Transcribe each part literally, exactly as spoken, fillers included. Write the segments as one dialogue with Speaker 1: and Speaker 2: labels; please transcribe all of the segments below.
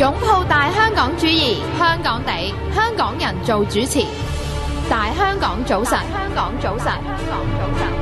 Speaker 1: 擁抱大香港主義，香港地，香港人做主持。大香港早晨，香港早晨，香港早晨。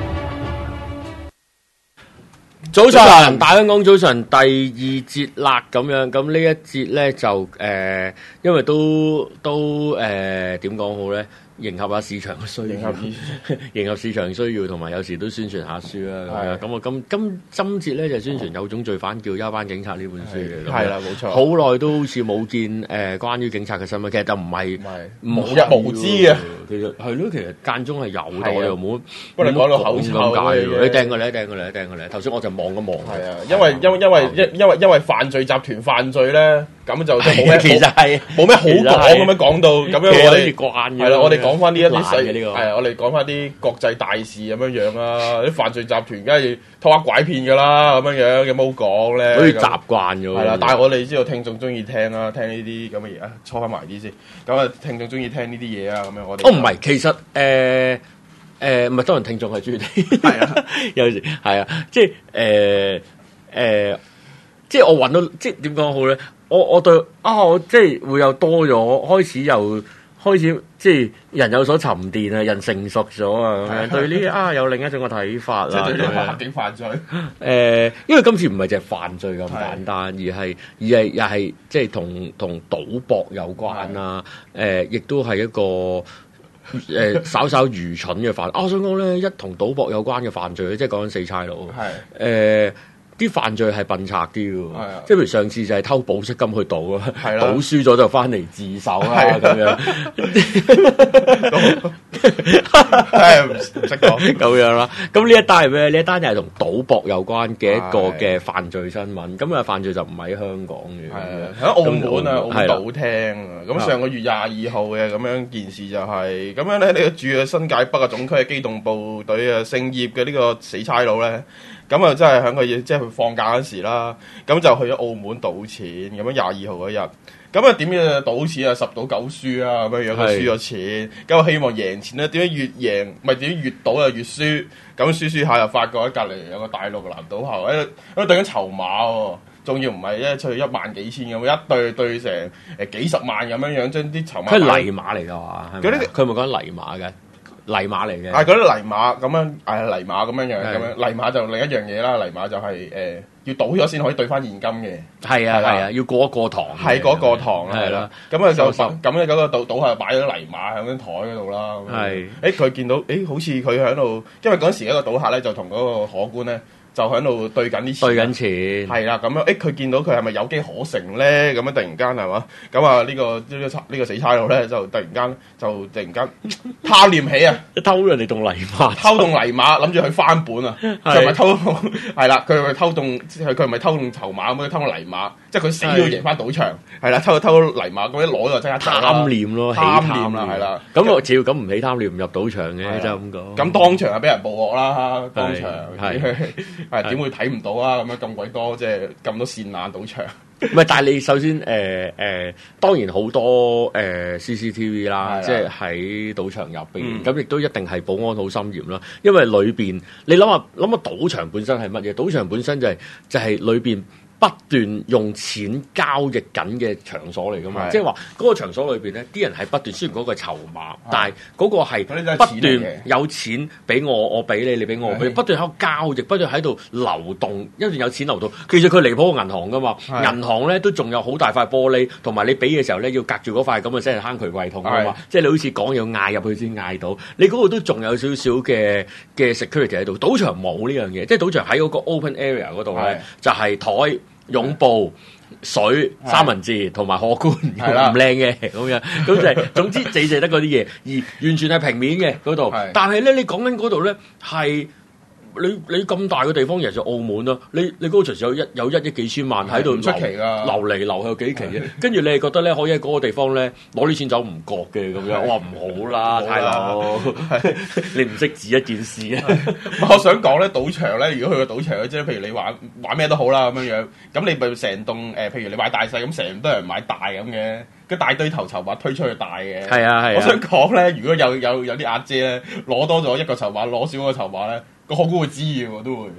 Speaker 2: 早晨，大香港早晨第二節啦，咁樣咁呢一節咧就誒、呃，因為都都誒點講好咧？迎合下市場嘅需要，迎合市迎合市場需要，同埋有，有時都宣傳下書啦。咁樣咁我今今今節咧就宣傳《有種罪犯叫一班警察》呢本書嘅。係啦，冇錯。好耐都好似冇見誒、呃、關於警察嘅新聞，其實就唔係無日無知嘅。其實係咯，其實間中係有，但我又冇。不過你講到口臭咁解，你掟過嚟，掟過嚟，掟過嚟。頭先我就望一望。係啊，因為因為因為因因為因為犯罪集團犯罪咧，咁就即係冇咩，其實係冇咩好講咁樣講到咁樣，我哋慣嘅。係啦，我哋講翻呢一啲細嘅呢個，係啊，我哋講翻啲國際大事咁樣樣啦。啲犯罪集團梗係偷呃拐騙噶啦，咁樣樣有冇講咧？好似習慣咗。係啦，但係我哋知道聽眾中意聽啦，聽呢啲咁嘅嘢啊，搓翻埋啲先。咁啊，聽眾中意聽呢啲嘢啊，咁樣我哋。哦，唔係，其實誒。呃誒唔係，當然聽眾係中意聽，係啊，有時係啊，即係誒誒，即係我揾到，即係點講好咧？我我對啊，我即係會有多咗，開始又開始即係人有所沉澱啊，人成熟咗啊，咁樣對呢啲啊有另一種嘅睇法啦。即係對環境犯罪。誒、呃，因為今次唔係淨係犯罪咁簡單，而係而係又係即係同同賭博有關啦。誒、呃，亦都係一個。誒、呃、稍稍愚蠢嘅犯，啊，我想講咧，一同賭博有關嘅犯罪，即係講緊四差佬。係誒啲犯罪係笨賊啲嘅，即係譬如上次就係偷保釋金去賭啦，賭輸咗就翻嚟自首啦咁樣。係唔識講咁樣啦。咁呢一單係咩？呢一單就係同賭博有關嘅一個嘅犯罪新聞。咁啊，犯罪就唔喺香港嘅，係喺澳門啊，澳門賭廳啊。咁上個月廿二號嘅咁樣件事就係、是、咁樣咧。呢個住喺新界北嘅總區嘅機動部隊啊，姓葉嘅呢個死差佬咧。咁啊，真係喺佢即係佢放假嗰時啦，咁就去咗澳門賭錢，咁樣廿二號嗰日，咁啊點樣賭錢啊十賭九輸啊咁樣樣，佢輸咗錢，咁啊希望贏錢咧，點解越贏咪點解越賭啊越輸，咁輸輸下又發覺喺隔離有個大陸嘅男賭客喺度喺度對緊籌碼喎，仲要唔係一出去一萬幾千咁，一對對成誒幾十萬咁樣樣，將啲籌碼。佢係泥馬嚟㗎嘛？嗰啲佢咪講泥馬嘅？泥馬嚟嘅，係嗰啲泥馬咁樣，係泥馬咁樣樣，咁樣泥馬就另一樣嘢啦。泥馬就係、是、誒、呃、要賭咗先可以兌翻現金嘅，係啊係啊，要過一過堂，係過一過堂係啦。咁啊就咁咧，嗰個賭賭客擺咗泥馬喺張台嗰度啦。係，誒佢見到誒好似佢喺度，因為嗰時一個賭客咧就同嗰個可觀咧。就喺度對緊啲錢，對緊錢，係啦咁樣。誒，佢見到佢係咪有機可乘咧？咁樣突然間係嘛？咁啊呢個呢、呢個呢、呢個死差佬咧，就突然間就突然間貪念起啊！偷人哋棟泥馬，偷棟泥馬，諗住去翻本啊！佢咪偷係啦，佢係咪偷棟？佢佢唔係偷棟籌碼咁樣偷泥馬，即係佢死都要贏翻賭場。係啦，偷偷泥馬咁一攞就即刻貪念咯，貪念啦，係啦。咁我照咁唔起貪念唔入賭場嘅，就咁講。咁當場係俾人捕獲啦，當場係。係點會睇唔到啊？咁樣咁鬼多，即係咁多線眼賭場。唔係，但係你首先誒誒、呃呃，當然好多誒、呃、C C T V 啦，即係喺賭場入邊，咁亦都一定係保安好森嚴啦。因為裏邊你諗下諗下，賭場本身係乜嘢？賭場本身就係、是、就係、是、裏邊不斷用錢交易緊嘅場所嚟噶嘛，即係話嗰個場所裏邊咧，啲人係不斷，雖然嗰個係籌碼，但係嗰個係不斷有錢俾我，我俾你，你俾我，俾不斷喺度交易，不斷喺度流動，一段有錢流動。其實佢離譜過銀行噶嘛，銀行咧都仲有好大塊玻璃，同埋你俾嘅時候咧要隔住嗰塊咁啊，先係坑渠櫃桶噶嘛。即係你好似講要嗌入去先嗌到，你嗰個都仲有少少嘅嘅 security 喺度。賭場冇呢樣嘢，即係賭場喺嗰個 open area 嗰度咧，就係台。擁抱水三文治同埋荷官，唔靚嘅咁樣，咁就係總之淨係得嗰啲嘢，而完全係平面嘅嗰度。但係咧，你講緊嗰度咧係。你你咁大嘅地方，其實澳門啦，你你嗰個隨時有一有一億幾千萬喺度出奇㗎，流嚟流去有幾期嘅，跟住你係覺得咧可以喺嗰個地方咧攞啲錢走唔覺嘅咁樣，我話唔好啦，太郎，你唔識指一件事啊！我想講咧，賭場咧，如果去個賭場即係譬如你玩玩咩都好啦咁樣樣，咁你咪成棟誒，譬如你買大細咁，成堆人買大咁嘅。個大堆頭籌碼推出去大嘅，係啊係啊！我想講咧，如果有有有啲阿姐咧攞多咗一個籌碼，攞少個籌碼咧，個荷官會知嘅喎，都會。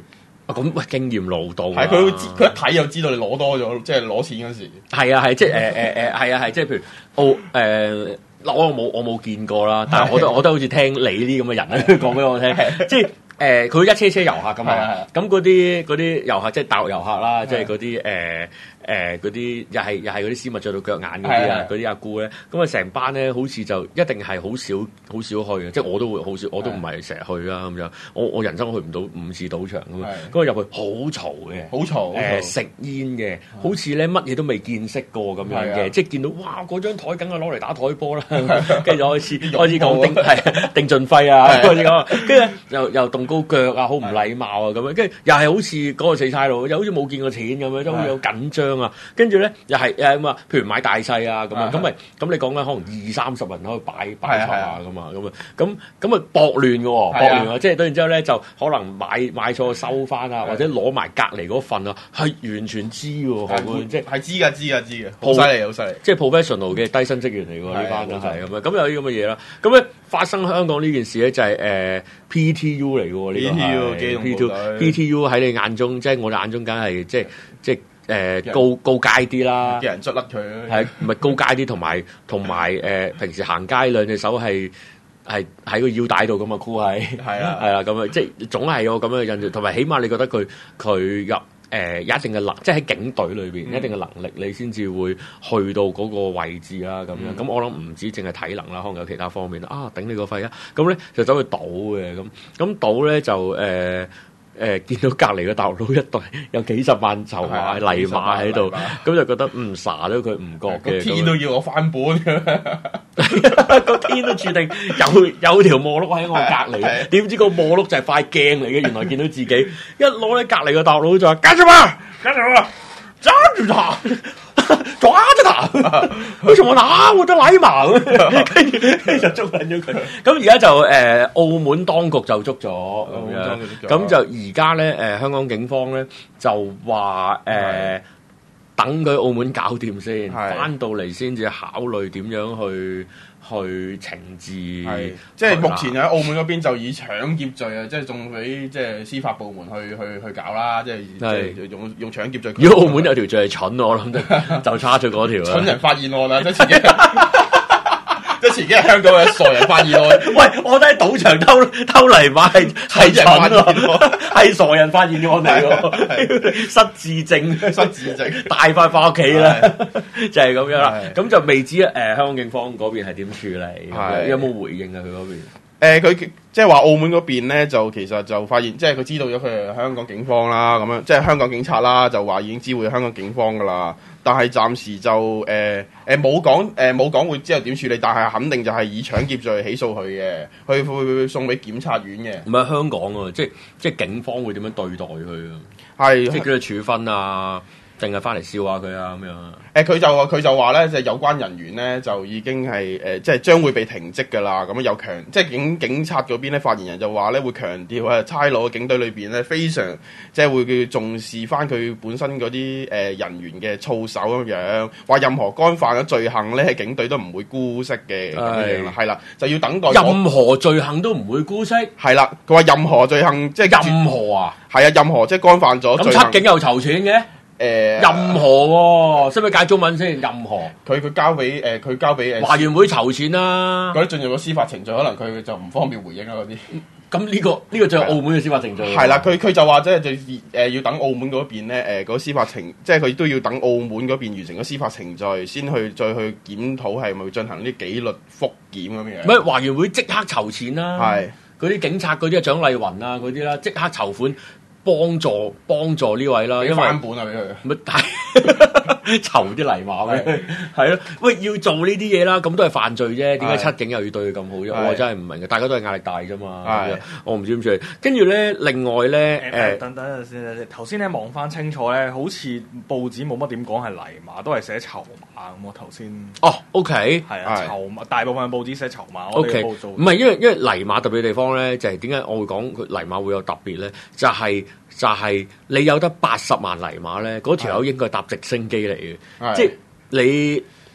Speaker 2: 咁喂經驗老道，
Speaker 3: 係佢佢一睇就知道你攞多咗，即係攞錢嗰時。
Speaker 2: 係啊係，即係誒誒誒係啊係，即係譬如澳誒。呃嗱，我冇我冇見過啦，但係我都我都好似聽你啲咁嘅人咧講俾我聽，即係誒佢一車車遊客咁嘛，咁嗰啲嗰啲遊客即係大陸遊客啦，即係嗰啲誒誒嗰啲又係又係嗰啲絲襪着到腳眼嗰啲啊，嗰啲阿姑咧，咁啊成班咧好似就一定係好少好少去嘅，即係我都會好少，我都唔係成日去啦咁樣，我我人生去唔到五次賭場咁啊，咁啊入去好嘈嘅，
Speaker 3: 好嘈
Speaker 2: 誒食煙嘅，好似咧乜嘢都未見識過咁樣嘅，即係見到哇嗰張台梗係攞嚟打台波啦，跟住就開始開始講丁係丁俊暉啊，開始講，跟住又又動高腳啊，好唔禮貌啊咁樣，跟住又係好似嗰個死差佬，又好似冇見過錢咁樣，都好有緊張啊，跟住咧又係誒咁啊，譬如買大細啊咁啊，咁咪咁你講緊可能二三十人可以擺擺場啊咁啊，咁啊咁咁啊搏亂嘅喎，搏亂啊，即係到然之後咧就可能買買錯收翻啊，或者攞埋隔離嗰份啊，係完全知喎，即係
Speaker 3: 係知㗎知㗎知嘅，好犀利好犀利，
Speaker 2: 即係 professional 嘅低薪職員嚟喎呢班都係咁樣，咁有啲咁嘅嘢啦，咁咧發生香港呢件事咧就係誒 P T U 嚟嘅喎，呢個 P T U P T U 喺你眼中，即係我哋眼中梗係即係即係。誒、呃、高高階啲啦，
Speaker 3: 啲人捽甩佢，
Speaker 2: 係咪高階啲？同埋同埋誒，平時行街兩隻手係係喺個腰帶度咁啊，箍係
Speaker 3: 係啊，
Speaker 2: 係啦咁啊，即係總係有咁樣嘅印象。同埋起碼你覺得佢佢入誒有一定嘅能，即係喺警隊裏邊、嗯、一定嘅能力，你先至會去到嗰個位置啦。咁樣咁、嗯、我諗唔止淨係體能啦，可能有其他方面啊，頂你個肺啊！咁咧就走去賭嘅咁，咁賭咧就誒。呃誒、呃、見到隔離嘅大陸佬一隊有幾十萬籌碼泥馬喺度，咁就覺得唔傻咗佢唔覺嘅，
Speaker 3: 天都要我翻本
Speaker 2: 個天都注定有有條摩碌喺我隔離，點知個摩碌就係塊鏡嚟嘅，原來見到自己一攞喺隔離嘅大陸佬就話：跟住嘛，跟住嘛，揸住他。抓咗他，為什麼拿我的奶麻？跟住就捉緊咗佢。咁而家就誒、呃、澳門當局就捉咗咁樣，咁就而家咧誒香港警方咧就話誒、呃、等佢澳門搞掂先，翻到嚟先至考慮點樣去去懲治。係
Speaker 3: 即係目前喺澳門嗰邊就以搶劫罪啊，即係仲俾即係司法部門去去去搞啦，即係即係用用搶劫罪。
Speaker 2: 如果澳門有條罪係蠢，我諗就就差咗嗰條啦。
Speaker 3: 蠢人發現案啊，即係前幾日，即係前幾日香港嘅傻人發現案。
Speaker 2: 喂，我喺賭場偷偷泥馬係係蠢喎，係傻人發現案嚟喎，失智症，
Speaker 3: 失智症，
Speaker 2: 帶翻翻屋企啦，就係咁樣啦。咁就未知誒香港警方嗰邊係點處理？有冇回應啊？佢嗰邊？
Speaker 3: 誒佢即係話澳門嗰邊咧，就其實就發現，即係佢知道咗佢係香港警方啦，咁樣即係香港警察啦，就話已經知會香港警方噶啦。但係暫時就誒誒冇講誒冇講會之後點處理，但係肯定就係以搶劫罪起訴佢嘅，佢會送俾檢察院嘅。
Speaker 2: 唔係香港啊，即係即係警方會點樣對待佢啊？
Speaker 3: 係
Speaker 2: 即係叫佢處分啊？定係翻嚟笑下佢啊咁樣？
Speaker 3: 誒佢、呃、就話佢就話咧，即係有關人員咧就已經係誒、呃，即係將會被停職㗎啦。咁樣有強，即係警警察嗰邊咧，發言人就話咧會強調啊，差佬嘅警隊裏邊咧非常即係會佢重視翻佢本身嗰啲誒人員嘅操守咁樣，話任何干犯嘅罪行咧，警隊都唔會姑息嘅咁樣啦。係啦，就要等待
Speaker 2: 任何罪行都唔會姑息。
Speaker 3: 係啦，佢話任何罪行即係
Speaker 2: 任何啊，
Speaker 3: 係啊，任何即係干犯咗罪行。
Speaker 2: 咁七警又籌錢嘅？誒、呃，任何喎，識唔識解中文先？任何，
Speaker 3: 佢佢交俾誒，佢、呃、交俾誒，
Speaker 2: 華員會籌錢啦。
Speaker 3: 嗰啲進入咗司法程序，可能佢就唔方便回應啦嗰啲。
Speaker 2: 咁呢、這個呢、這個就係澳門嘅司法程序。
Speaker 3: 係啦，佢佢就話即係就誒、呃、要等澳門嗰邊咧誒，嗰、呃那個、司法程，即係佢都要等澳門嗰邊完成個司法程序，先去再去檢討係咪進行啲紀律復檢咁樣。
Speaker 2: 唔係華員會即刻籌錢啦，
Speaker 3: 係嗰
Speaker 2: 啲警察嗰啲啊，蔣麗芸啊嗰啲啦，即刻籌款。幫助幫助呢位啦，因為
Speaker 3: 翻本啊俾佢，
Speaker 2: 咪籌啲泥馬咩？係咯，喂，要做呢啲嘢啦，咁都係犯罪啫。點解七警又要對佢咁好啫？我真係唔明嘅，大家都係壓力大啫嘛。我唔知點算。跟住咧，另外咧，誒，
Speaker 4: 等等陣先。頭先咧望翻清楚咧，好似報紙冇乜點講係泥馬，都係寫籌碼咁。我頭先
Speaker 2: 哦 ，OK，
Speaker 4: 係啊，籌碼大部分報紙寫籌碼。
Speaker 2: OK，唔係因為因為泥馬特別嘅地方咧，就係點解我會講佢泥馬會有特別咧？就係。就係你有得八十萬泥馬咧，嗰條友應該係搭直升機嚟嘅，即係你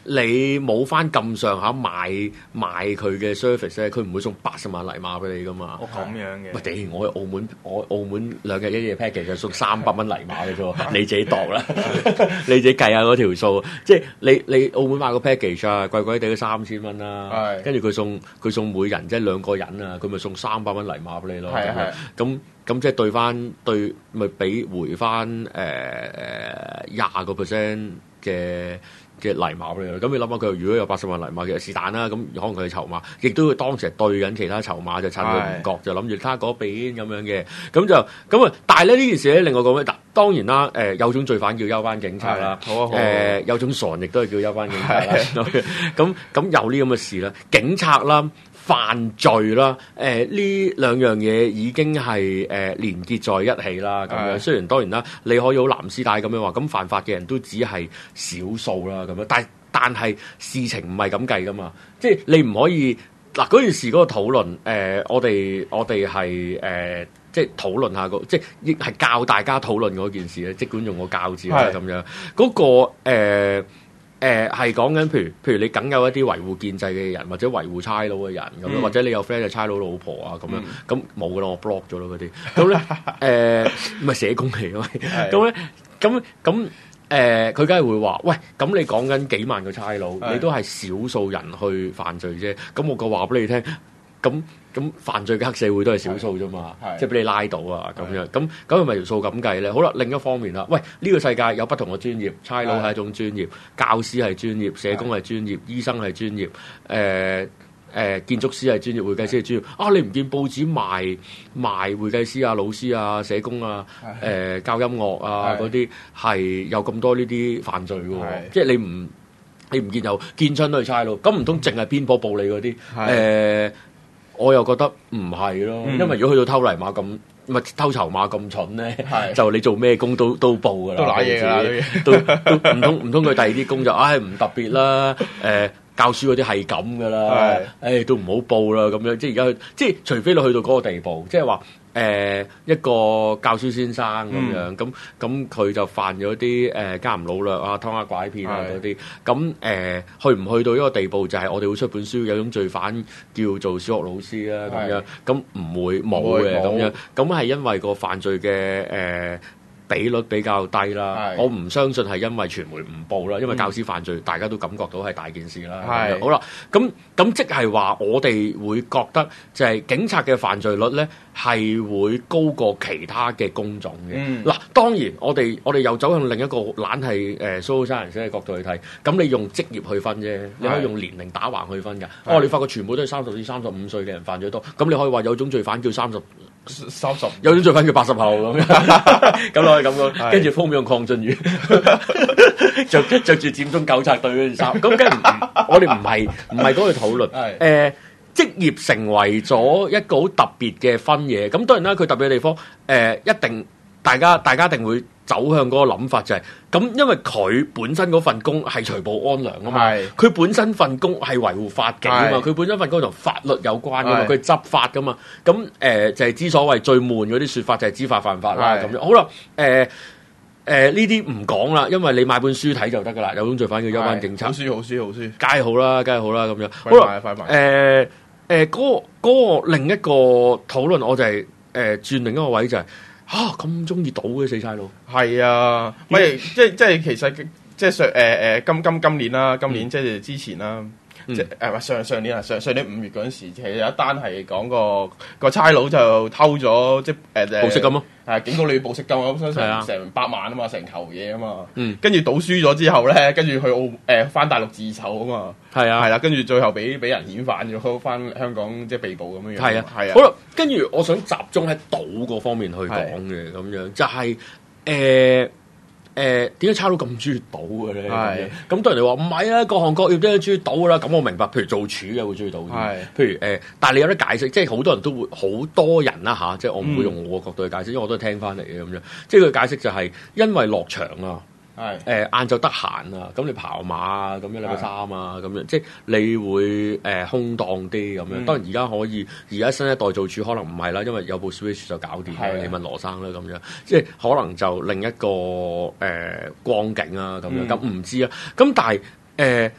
Speaker 2: 你冇翻咁上下買買佢嘅 service 咧，佢唔會送八十萬泥馬俾你噶嘛。
Speaker 4: 哦，咁樣嘅。
Speaker 2: 喂，頂！我去澳門，我澳門兩日一夜 package 就送三百蚊泥馬嘅啫，你自己度啦，你自己計下嗰條數。即係你你澳門買個 package 啊，貴貴地都三千蚊啦。跟住佢送佢送每人即係兩個人啊，佢咪送三百蚊泥馬俾你咯。係係。咁咁即係對翻對，咪俾回翻誒誒廿個 percent 嘅。嘅泥馬俾你，咁你諗下佢如果有八十萬泥馬，其實是但啦，咁可能佢嘅籌碼，亦都會當時係對緊其他籌碼，就趁佢唔覺，就諗住睇嗰邊咁樣嘅，咁就咁啊！但係咧呢件事咧令我講咩？當然啦，誒、呃、有種罪犯叫休班警察啦，誒、呃、有種傻亦都係叫休班警察啦，咁咁有呢咁嘅事啦，警察啦。犯罪啦，誒呢兩樣嘢已經係誒、呃、連結在一起啦，咁樣雖然當然啦，你可以好藍絲帶咁樣話，咁犯法嘅人都只係少數啦，咁樣，但但係事情唔係咁計噶嘛，即係你唔可以嗱嗰件事嗰個討論，誒、呃、我哋我哋係誒即係討論下個，即係亦係教大家討論嗰件事咧，即管用個教字啦咁樣，嗰、那個誒。呃誒係講緊，譬如譬如你梗有一啲維護建制嘅人，或者維護差佬嘅人咁樣，嗯、或者你有 friend 係差佬老婆啊咁樣，咁冇噶啦，我 block 咗咯嗰啲。咁咧誒，唔係社工嚟嘅，咁咧咁咁誒，佢梗係會話，喂，咁你講緊幾萬個差佬，你都係少數人去犯罪啫。咁我個話俾你聽，咁。咁犯罪嘅黑社會都係少數啫嘛，即係俾你拉到啊咁樣，咁咁係咪條數咁計咧？好啦，另一方面啦，喂，呢、呢個世界有不同嘅專業，差佬係一種專業，教師係專業，社工係專業，醫生係專業，誒、呃、誒、呃、建築師係專業，會計師係專業。啊，你唔見報紙賣賣會計師啊、老師啊、社工啊、誒、呃、教音樂啊嗰啲係有咁多呢啲犯罪嘅喎，即係你唔你唔見有見親都係差佬，咁唔通淨係偏頗暴利嗰啲誒？我又覺得唔係咯，因為如果去到偷泥馬咁，唔係偷籌碼咁蠢咧，就你做咩工都都報噶啦，都賴嘢㗎，都都唔通唔通佢第二啲工就唉唔特別啦，誒教書嗰啲係咁噶啦，誒都唔好報啦咁樣，即係而家即係除非你去到嗰個地步，即係話。誒、呃、一個教書先生咁樣，咁咁佢就犯咗啲誒奸淫擄掠啊、偷呃拐騙啊嗰啲，咁誒、呃、去唔去到一個地步，就係我哋會出本書，有種罪犯叫做小學老師啦咁樣，咁唔會冇嘅咁樣，咁係因為個犯罪嘅誒。呃比率比較低啦，我唔相信係因為傳媒唔報啦，因為教師犯罪，嗯、大家都感覺到係大件事啦。係好啦，咁咁即係話我哋會覺得就係警察嘅犯罪率咧係會高過其他嘅工種嘅。嗱、嗯，當然我哋我哋又走向另一個懶係誒 social science 嘅角度去睇，咁你用職業去分啫，你可以用年齡打橫去分㗎。哦，你發覺全部都係三十至三十五歲嘅人犯罪多，咁你可以話有種罪犯叫三十。三十有種罪犯叫八十後咁樣，咁落去咁樣，跟住封面用鄺俊宇，着着住佔中糾察隊嗰件衫，咁梗係唔，我哋唔係唔係嗰個討論，誒、呃，職業成為咗一個好特別嘅分野，咁當然啦，佢特別嘅地方，誒、呃，一定大家大家一定會。走向嗰個諗法就係、是、咁，因為佢本身嗰份工係除暴安良啊嘛，佢本身份工係維護法紀啊嘛，佢本身份工同法律有關噶嘛，佢執法噶嘛，咁誒、呃、就係、是、之所謂最悶嗰啲説法就係知法犯法啦咁樣。好啦，誒誒呢啲唔講啦，因為你買本書睇就得噶啦，有種罪犯叫休班警察，好書好書好書，梗係好啦，梗係好啦咁樣。好啦，誒誒嗰個嗰個另一個討論，我就係、是、誒、呃、轉另一個位就係、是。嚇咁中意賭嘅死差佬，係啊，咪即係即係其實即係上誒誒今今今年啦，今年即係之前啦，即係誒上上年啊上上年五月嗰陣時，其實有一單係講個個差佬就偷咗即係誒保釋金咯，係警告你要保釋金，我相信成成百萬啊嘛，成球嘢啊嘛，嗯，跟住賭輸咗之後咧，跟住去澳誒翻大陸自首啊嘛，係啊，係啦，跟住最後俾俾人遣返咗翻香港即係被捕咁樣樣，係啊，係啊，好啦，跟住我想集中喺賭嗰方面去講嘅咁樣，就係誒。誒點解差佬咁中意賭嘅咧？咁多人哋話唔係啊，各行各業都係中意賭啦。咁我明白，譬如做廚嘅會中意賭，譬如誒、呃，但係你有得解釋，即係好多人都會，好多人啦嚇、啊，即係我唔會用我嘅角度去解釋，因為我都係聽翻嚟嘅咁樣。即係佢解釋就係因為落場啊。係誒晏晝得閒啊，咁你跑馬啊，咁樣禮拜三啊，咁樣即係你會誒、呃、空檔啲咁樣。嗯、當然而家可以，而家新一代做廚可能唔係啦，因為有部 Switch 就搞掂。係你問羅生啦咁樣，即係可能就另一個誒、呃、光景啊咁樣。咁唔、嗯、知啊。咁但係誒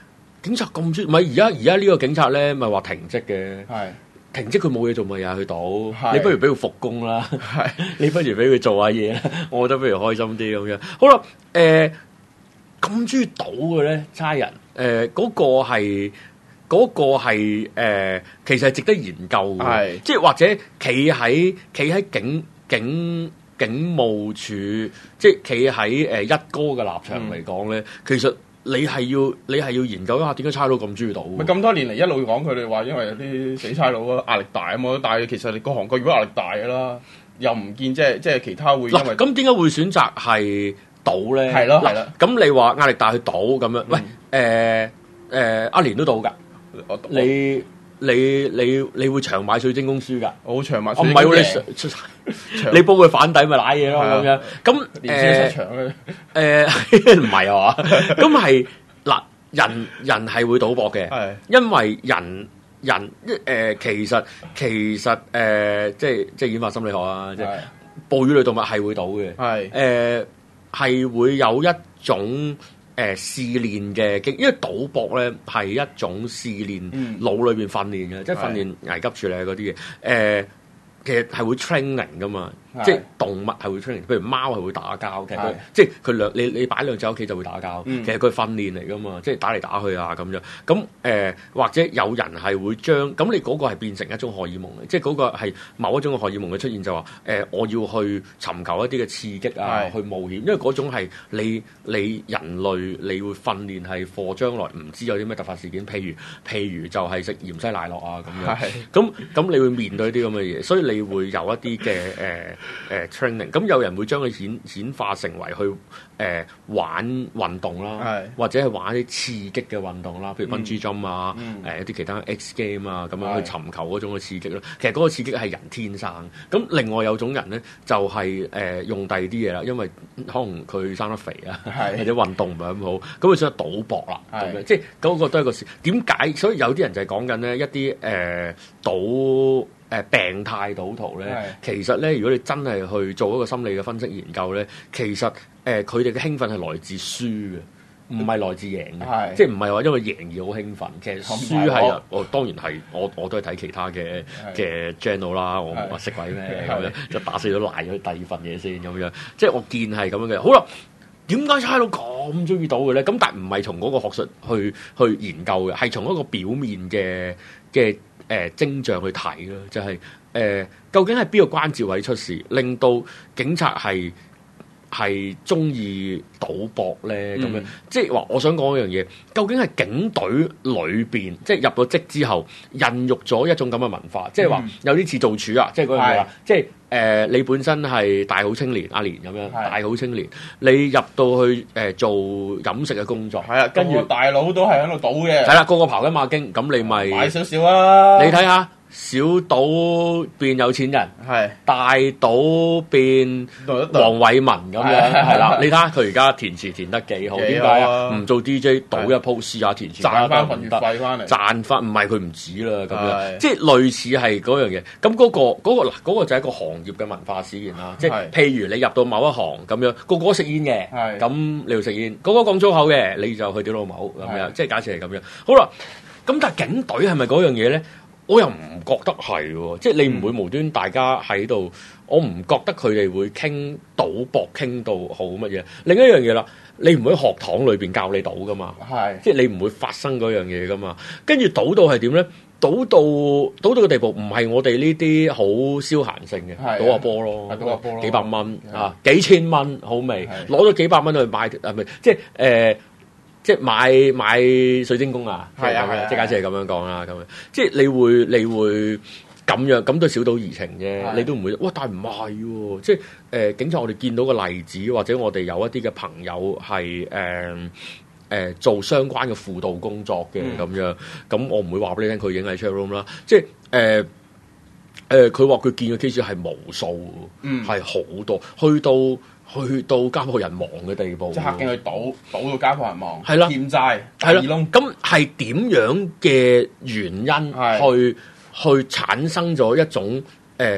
Speaker 2: 警察咁專，唔係而家而家呢個警察咧，咪話停職嘅。
Speaker 3: 係。
Speaker 2: 停職佢冇嘢做咪又係去賭，你不如俾佢復工啦，你不如俾佢做下嘢啦，我覺得不如開心啲咁樣。好啦，誒咁中意賭嘅咧，差人誒嗰個係嗰個係誒，其實係值得研究嘅，即係或者企喺企喺警警警務處，即係企喺誒一哥嘅立場嚟講咧，其實。你係要你係要研究一下點解差佬咁中意賭？
Speaker 3: 咪咁多年嚟一路講佢哋話，因為有啲死差佬啊壓力大啊嘛，但係其實你各行各業都壓力大㗎啦，又唔見即係即係其他會因為
Speaker 2: 咁點解會選擇係賭咧？
Speaker 3: 係咯係咯。
Speaker 2: 咁你話壓力大去賭咁樣？嗯、喂誒誒阿連都賭㗎，你你你你會長買水晶宮輸㗎？
Speaker 3: 我長買。
Speaker 2: 我唔係喎，你你幫佢反底咪瀨嘢咯咁樣。咁
Speaker 3: 連市場嘅
Speaker 2: 誒唔係啊嘛？咁係嗱，人人係會賭博嘅，因為人人誒、呃、其實其實誒、呃、即係即係演化心理學啊，即係哺乳類動物係會賭嘅，係誒係會有一種。誒、呃、試練嘅經，因為賭博咧係一種試練腦裏邊訓練嘅，嗯、即係訓練危急處理嗰啲嘢。誒、呃、其實係會 training 噶嘛，即係動物係會 training。譬如貓係會打交，其實佢即係佢兩你你擺兩隻喺屋企就會打交。嗯、其實佢訓練嚟噶嘛，即係打嚟打去啊咁樣。咁誒、呃、或者有人係會將咁你嗰個係變成一種荷爾蒙嘅，即係嗰個係某一種嘅荷爾蒙嘅出現就話誒、呃、我要去尋求一啲嘅刺激啊，去冒險，因為嗰種係你你人類你會訓練係貨將來唔知有啲咩突發事件，譬如譬如就係食芫茜奶酪啊咁樣。咁咁你會面對啲咁嘅嘢，所以你會有一啲嘅誒。誒 training， 咁有人會將佢顯顯化成為去誒、呃、玩運動啦，或者係玩一啲刺激嘅運動啦，譬如 bungee jump 啊，誒一啲其他 X game 啊，咁樣去尋求嗰種嘅刺激咯。其實嗰個刺激係人天生。咁另外有種人咧就係、是、誒、呃、用第二啲嘢啦，因為可能佢生得肥啊，或者運動唔係咁好，咁佢想賭博啦，咁樣即係嗰個都係一個事。點解？所以有啲人就係講緊咧一啲誒、呃、賭。誒病態賭徒咧，其實咧，如果你真係去做一個心理嘅分析研究咧，其實誒佢哋嘅興奮係來自輸嘅，唔係來自贏嘅，即係唔係話因為贏而好興奮。其實輸係我當然係我我都係睇其他嘅嘅 channel 啦，我我識鬼咩咁樣，就打死咗賴咗第二份嘢先咁樣。即係我見係咁樣嘅。好啦，點解差佬咁中意賭嘅咧？咁但係唔係從嗰個學術去去研究嘅，係從一個表面嘅嘅。誒徵象去睇咯，就係、是、誒、呃、究竟係邊個關節位出事，令到警察係係中意賭博咧？咁、嗯、樣即係話，我想講一樣嘢，究竟係警隊裏邊，即係入咗職之後，孕育咗一種咁嘅文化，即係話有啲似做處啊，即係嗰樣嘢啦，即係誒、呃、你本身係大好青年阿年咁樣，大好青年，你入到去誒、呃、做飲食嘅工作，係啊，跟住大佬都係喺度賭嘅，係啦，個個刨緊馬經，咁你咪買少少啊，你睇下。小賭變有錢人，係大賭變黃偉文咁樣，係啦。你睇下佢而家填詞填得幾好，點解啊？唔做 D J 賭一鋪試下填詞，賺翻份月費翻嚟，賺翻唔係佢唔止啦咁樣，即係類似係嗰樣嘢。咁嗰個嗰個嗱嗰個就係一個行業嘅文化使然啦。即係譬如你入到某一行咁樣，個個食煙嘅，咁你要食煙；個個講粗口嘅，你就去屌老母咁樣。即係假設係咁樣。好啦，咁但係警隊係咪嗰樣嘢咧？我又唔覺得係喎，即係你唔會無端大家喺度，我唔覺得佢哋會傾賭博傾到好乜嘢。另一樣嘢啦，你唔會喺學堂裏邊教你賭噶嘛，係，即係你唔會發生嗰樣嘢噶嘛。跟住賭到係點咧？賭到賭到嘅地步，唔係我哋呢啲好消閒性嘅，賭下波咯，賭下波咯，幾百蚊啊，幾千蚊好味，攞咗幾百蚊去買，係咪？即係誒。呃即係買買水晶宮啊，係啊，即係假設係咁樣講啦，咁樣即係你會你會咁樣咁都小賭怡情啫，你都唔會哇！但係唔係喎，即係誒、呃、警察我哋見到個例子，或者我哋有一啲嘅朋友係誒誒做相關嘅輔導工作嘅咁、嗯、樣，咁我唔會話俾你聽佢影喺 chat room 啦，即係誒誒佢話佢見嘅 case 係無數，係好、嗯、多，去到。去到家破人亡嘅地步，即係客勁去賭，賭到家破人亡，係啦，欠債，係啦，咁係點樣嘅原因去去產生咗一種誒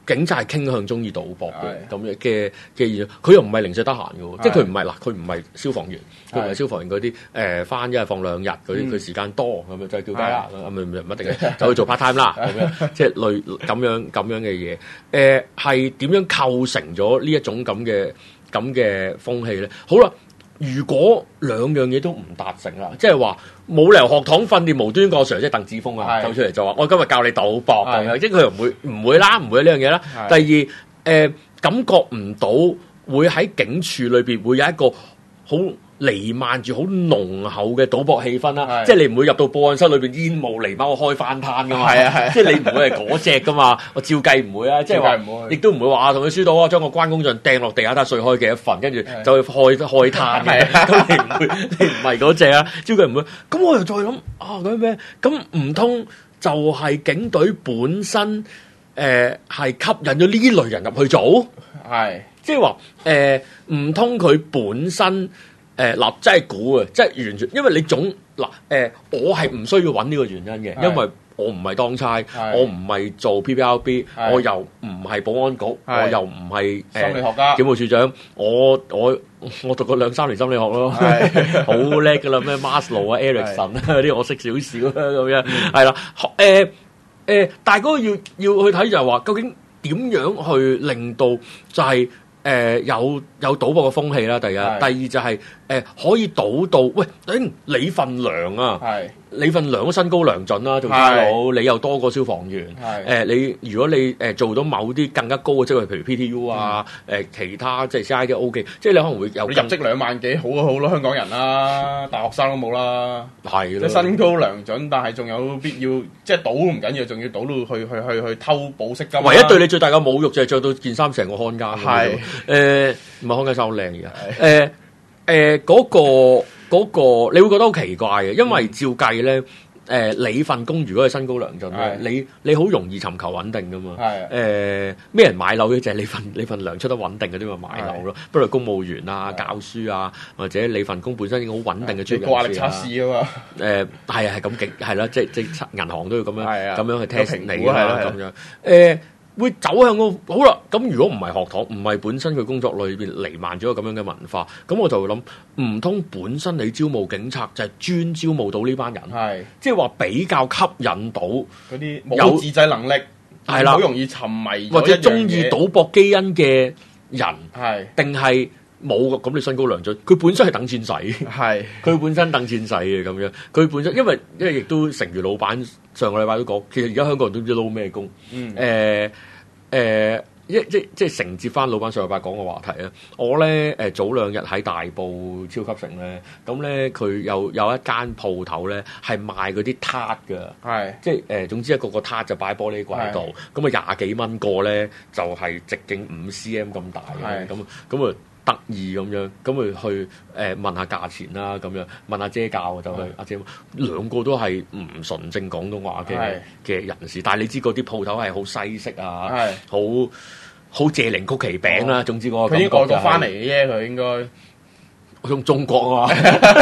Speaker 2: 警察係傾向中意賭博嘅咁嘅嘅嘅嘢，佢又唔係零舍得閒嘅喎，即係佢唔係嗱，佢唔係消防員，佢唔係消防員嗰啲誒翻一日放兩日嗰啲，佢、嗯、時間多咁樣就係叫雞啦，咁咪唔一定嘅，就去做 part time 啦咁樣，即係類咁樣咁樣嘅嘢。誒係點樣構成咗呢一種咁嘅咁嘅風氣咧？好啦。如果兩樣嘢都唔達成啦，即係話冇理由學堂訓練無端個 Sir 即係鄧智峰啊，走出嚟就話我今日教你賭博咁樣，即係佢又唔會唔會啦，唔會呢樣嘢啦。第二誒、呃、感覺唔到會喺警署裏邊會有一個好彌漫住好濃厚嘅賭博氣氛啦，即係你唔會入到報案室裏邊煙霧瀰漫，我開翻攤噶嘛，係啊係，即係你唔會係嗰隻噶嘛，我照計唔會啊，即係話亦都唔會話同佢輸到啊，將個關公像掟落地下睇下碎開幾多份，跟住就去開開攤嘅，咁你唔會，你唔係嗰隻啊，照計唔會。咁我又再諗啊，咁咩？咁唔通就係警隊本身誒係吸引咗呢類人入去做？係，即係話誒唔通佢本身？誒嗱、呃，真係估啊！即係完全，因為你總嗱誒、呃，我係唔需要揾呢個原因嘅，因為我唔係當差，我唔係做 P P R B，我又唔係保安局，我又唔係誒心理學家、警務處長，我我我讀過兩三年心理學咯，好叻噶啦，咩 Maslow 啊、Erickson 啊嗰啲，我識少少啦咁樣，係啦，誒誒，大哥要要去睇就係話，究竟點樣去令到就係、是。誒、呃、有有賭博嘅風氣啦，第一，是第二就係、是、誒、呃、可以賭到，喂，頂你份糧啊，是你份糧都身高糧準啦，做差佬，是你又多過消防員，誒是、呃、你如果你誒、呃、做到某啲更加高嘅職位，譬如 P T U 啊，誒、嗯呃、其他即係 C I D O K，即係你可能會有
Speaker 3: 你入職兩萬幾，好啊好咯，香港人啦，大學生都冇啦，
Speaker 2: 係
Speaker 3: 即係身高糧準，但係仲有必要，即係賭唔緊要，仲要賭到去去去去，去偷保釋金。
Speaker 2: 唯一對你最大嘅侮辱就係着到件衫成個看更。係。誒唔係看更衫好靚嘅，誒誒嗰個嗰、嗰個你會覺得好奇怪嘅，因為照計咧，誒、呃、你份工如果係身高糧準咧，你你好容易尋求穩定噶嘛，誒咩人買樓嘅就係你份你份糧出得穩定嗰啲咪買樓咯，不如公務員啊、教書啊，或者你份工本身已經好穩定嘅專業人士啊，掛力測試啊嘛，誒係係咁極係啦，即係即係銀行都要咁樣咁樣去 test 你啦咁樣，誒。會走向個好啦，咁如果唔係學堂，唔係本身佢工作裏邊彌漫咗個咁樣嘅文化，咁我就會諗，唔通本身你招募警察就係專招募到呢班人，係即係話比較吸引到嗰啲
Speaker 3: 冇自制能力，
Speaker 2: 係啦，
Speaker 3: 好容易沉迷
Speaker 2: 或者中意賭博基因嘅人，係定係冇嘅？咁你身高糧準，佢本身係等錢使，係佢本身等錢使嘅咁樣，佢本身因為因為亦都誠如老闆上個禮拜都講，其實而家香港人都唔知撈咩工，嗯誒。呃誒一即即承接翻老闆上個禮拜講嘅話題啊！我咧誒、呃、早兩日喺大埔超級城咧，咁咧佢有有一間鋪頭咧係賣嗰啲撻㗎，係即係誒、呃、總之一個個撻就擺玻璃櫃度，咁啊廿幾蚊個咧就係、是、直徑五 cm 咁大嘅，咁咁啊〜得意咁樣，咁咪去誒、呃、問下價錢啦，咁樣問下姐教就去阿姐，兩個都係唔純正廣東話嘅嘅人士，但係你知嗰啲鋪頭係好西式啊，好好謝靈曲奇餅啦，總之嗰個感覺就係、佢已經外國翻嚟嘅啫，佢應該我用中國啊嘛，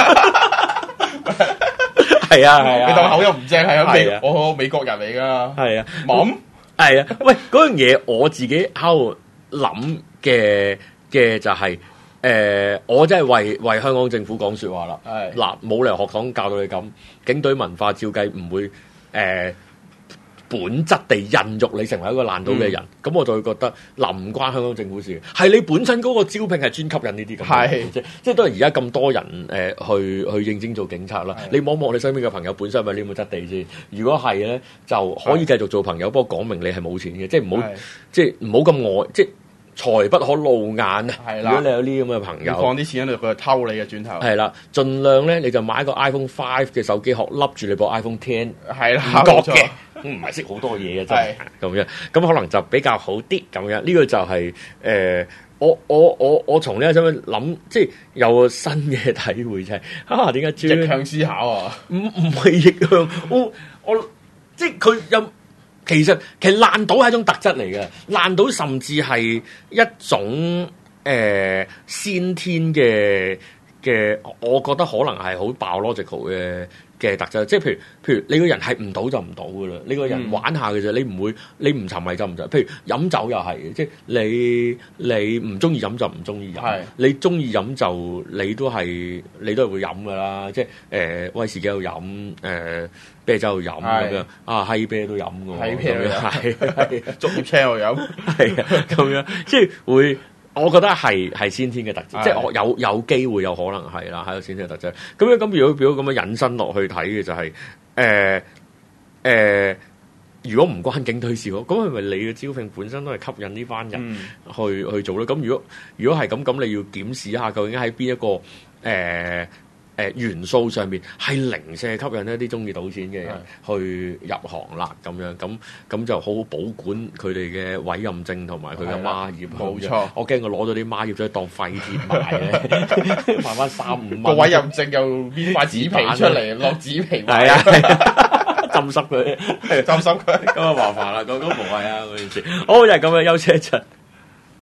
Speaker 2: 係啊係啊，
Speaker 3: 你當口音唔正係啊，美我美國人嚟㗎，
Speaker 2: 係啊，
Speaker 3: 冇
Speaker 2: 係啊，喂嗰樣嘢我自己喺度諗嘅。嘅就係、是、誒、呃，我真係為為香港政府講説話啦。係嗱，冇理由學堂教到你咁，警隊文化照計唔會誒、呃、本質地孕育你成為一個爛賭嘅人。咁、嗯、我就會覺得嗱，唔關香港政府事，係你本身嗰個招聘係專吸引呢啲咁嘅人啫。即係都係而家咁多人誒、呃、去去應徵做警察啦。你望望你身邊嘅朋友本身係咪呢個質地先？如果係咧，就可以繼續做朋友。不過講明你係冇錢嘅，即係唔好即係唔好咁外即係。財不可露眼啊！係啦，如果你有呢咁嘅朋友，
Speaker 3: 放啲錢喺度，佢就偷你嘅轉頭。
Speaker 2: 係啦，盡量咧你就買個 iPhone Five 嘅手機殼，笠住你部 iPhone Ten。
Speaker 3: 係啦，
Speaker 2: 唔覺嘅，唔係識好多嘢嘅真係咁樣。咁可能就比較好啲咁樣。呢、這個就係、是、誒、呃，我我我我從呢個想諗，即係有個新嘅體會就係、是、啊，點解
Speaker 3: 逆向思考啊？
Speaker 2: 唔唔係逆向，我我即係佢有。其實其實爛賭係一種特質嚟嘅，爛賭甚至係一種誒、呃、先天嘅嘅，我覺得可能係好 biological 嘅嘅特質，即係譬如譬如你個人係唔賭就唔賭噶啦，你個人玩下嘅啫，你唔會你唔沉迷就唔沉迷。譬如飲酒又係嘅，即係你你唔中意飲就唔中意飲，你中意飲就你都係你都係會飲噶啦，即係誒、呃、威士忌又飲，誒、呃、啤酒又飲咁樣，啊閪啤都飲嘅喎，咁樣係係
Speaker 3: 竹葉青又飲，
Speaker 2: 係啊咁樣，即係會。我覺得係係先天嘅特質，即係我有有機會有可能係啦，係個先天嘅特質。咁樣咁如果如果咁樣引申落去睇嘅就係誒誒，如果唔關警隊事喎，咁係咪你嘅招聘本身都係吸引呢班人去、嗯、去做咧？咁如果如果係咁，咁你要檢視一下究竟喺邊一個誒？呃誒、呃、元素上面係零舍吸引一啲中意賭錢嘅人去入行啦，咁樣咁咁就好好保管佢哋嘅委任證同埋佢嘅孖葉。
Speaker 3: 冇錯，
Speaker 2: 我驚佢攞咗啲孖葉再當廢鐵賣咧，賣翻三五蚊。
Speaker 3: 個委任證又搣塊紙皮出嚟，落紙皮。
Speaker 2: 係啊，浸濕佢，
Speaker 3: 浸濕佢，
Speaker 2: 咁啊麻煩啦，咁咁無謂啊嗰件事。好，就係咁樣休息一陣。